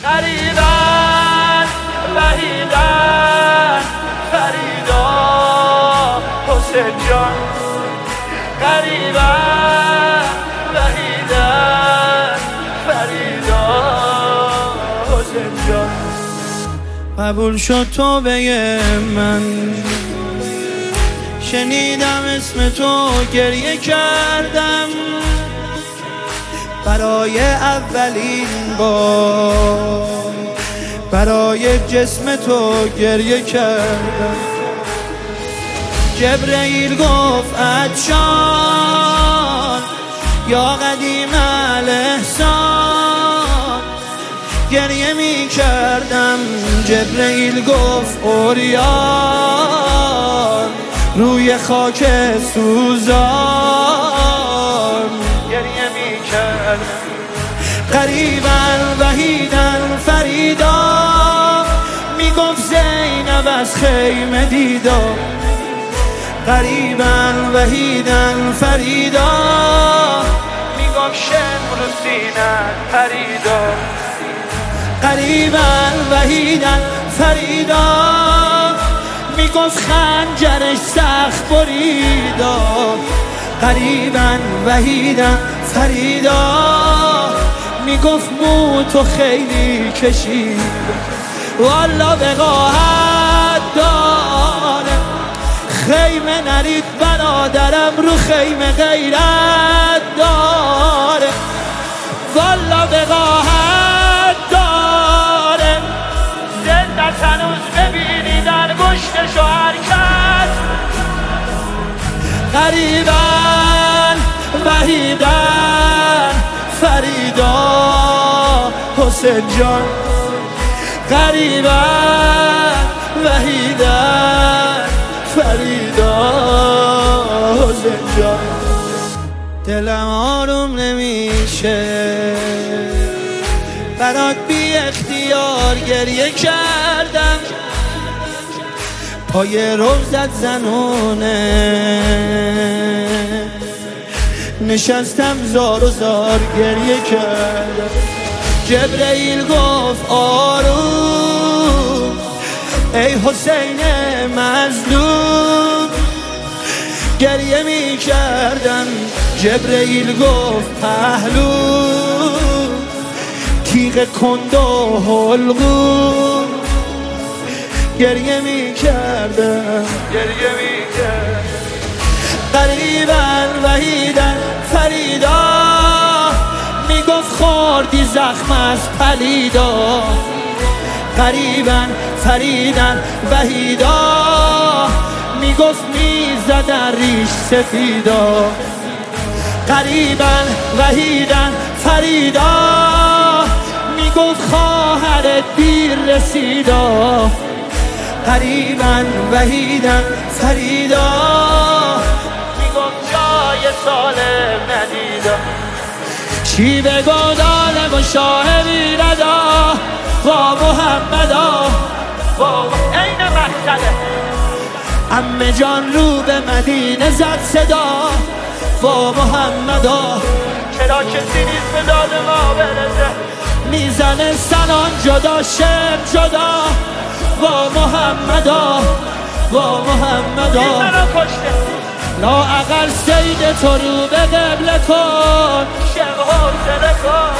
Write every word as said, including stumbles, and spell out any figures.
غریبن وحیدن فریدا حسین جان غریبن وحیدن فریدا حسین جان قبول شد توبه من شنیدم اسم تو گریه کردم برای اولین بار برای جسم تو گریه کردم جبرئیل گفت عطشان یا قدیم الاحسان گریه می کردم جبرئیل گفت عریان روی خاک سوزان گریه می کردم غریبن وحیدن فریدا میگفت زینب از خیمه دیدا غریبن وحیدن فریدا میگفت شمر و سینت پریدا غریبن وحیدن فریدا میگفت خنجرش سخت بریدا غریبن وحیدن فریدا میگفت مو تو خیلی کشید والا وقاحت داره خیمه نرید برادرم رو خیمه غیرت داره والا وقاحت داره زندت هنوز ببینی در گشتشو حرکت غریبن وحیدن فریدا حسین جان غریبن وحیدن فریدا حسین جان دلم آروم نمیشه برات بی اختیار گریه کردم پای روزت زنونه نشستم زار و زار گریه کردم جبرئیل گفت آروم ای حسین مظلوم گریه می کردم جبرئیل گفت پهلو تیغ کند و حلقوم گریه می کردم گریه می کردم غریبن وحیدن فریدا میگفت خوردی زخم از پلیدا غریبن فریدن وحیدا میگفت میزدن ریش سفیدا غریبن وحیدن فریدا میگفت خواهرت دیر رسیدا غریبن وحیدن فریدا میگفت جای سالم ندیدم چی بگو دالم و شاه بیردا با محمدا با عین مقتله عمه جان رو به مدینه زد صدا با محمدا چرا کسی نیست به داد ما برسه میزنه سنان جدا شم جدا با محمدا با محمدا این منو کشته لا اقل سید تو رو به قبله کن شم حوصله کن